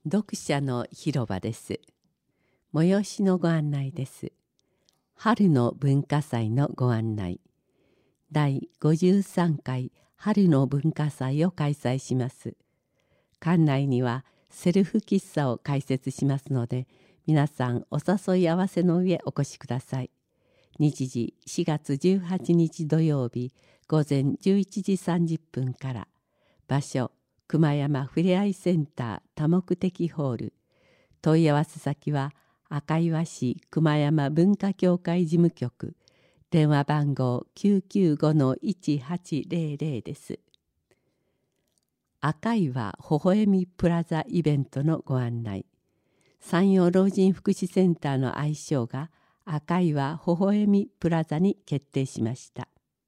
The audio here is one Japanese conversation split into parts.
読者の広場です。催しのご案内です。春の文化祭のご案内。第53回春の文化祭を開催します。館内にはセルフ喫茶を開設しますので、皆さんお誘い合わせの上お越しください。日時4月18日土曜日午前11時30分から。場所熊山ふれあいセンター多目的ホール。問い合わせ先は赤岩市熊山文化協会事務局。電話番号 995-1800 です。赤岩ほほえみプラザイベントのご案内。山陽老人福祉センターの愛称が赤岩ほほえみプラザに決定しました。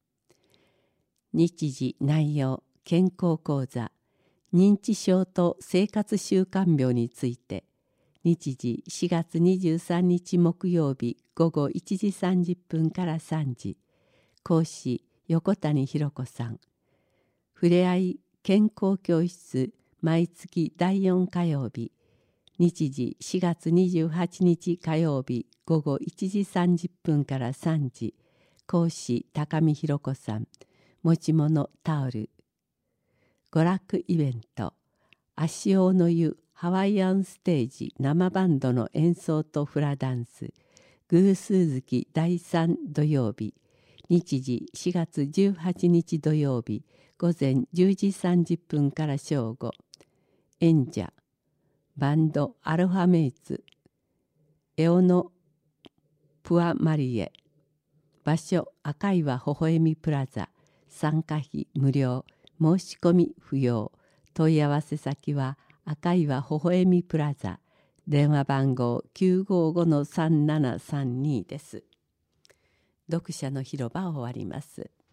日時内容健康講座認知症と生活習慣病について、日時4月23日木曜日午後1時30分から3時、講師横谷博子さん。ふれあい健康教室毎月第4火曜日、日時4月28日火曜日午後1時30分から3時、講師高見博子さん。持ち物タオル。娯楽イベント足尾の湯ハワイアンステージ生バンドの演奏とフラダンス偶数月第3土曜日、日時4月18日土曜日午前10時30分から正午。演者バンドアルファメイツエオノプアマリエ。場所赤岩ほほえみプラザ。参加費無料、申し込み不要。問い合わせ先は赤岩ほほえみプラザ。電話番号 955-3732 です。読者の広場を終わります。